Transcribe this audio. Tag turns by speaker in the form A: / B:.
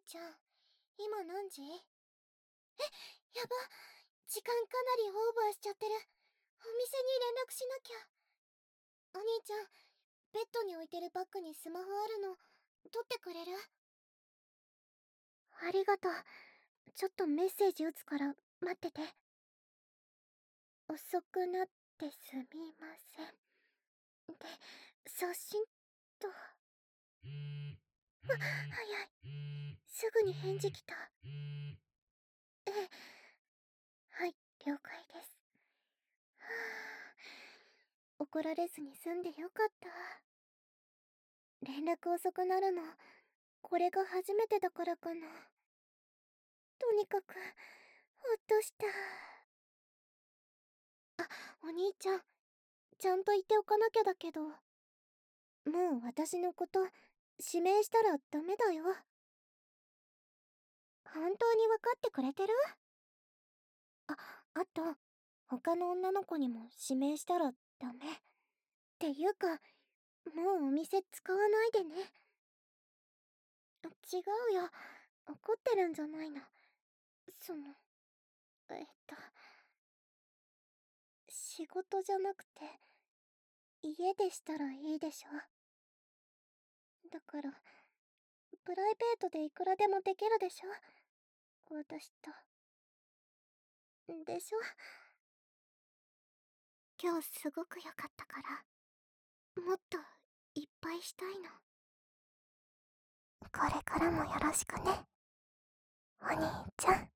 A: ちゃん、今何時？やば、時間かなりオーバーしちゃってる。お店に連絡しなきゃ。お兄ちゃん、ベッドに置いてるバッグにスマホあるの、取ってくれる？ありがとう。ちょっとメッセージ打つから待ってて。遅くなってすみません。で、送信と。早い。すぐに返事来た。ええ。はい、了解です。はあ、怒られずに済んでよかった。連絡遅くなるの、これが初めてだからかな。とにかく、ほっとした。あ、お兄ちゃん、ちゃんと言っておかなきゃだけど、もう私のこと指名したらダメだよ。本当に分かってくれてる？あ、あと、他の女の子にも指名したらダメ。っていうか、もうお店使わないでね。違うよ。怒ってるんじゃないの。その、えっと、仕事じゃなくて、家でしたらいいでしょ。だから、プライベートでいくらでもできるでしょ、私と。でしょ？今日すごく良かったから、もっといっぱいしたいの。これからもよろしくね、お兄ちゃん。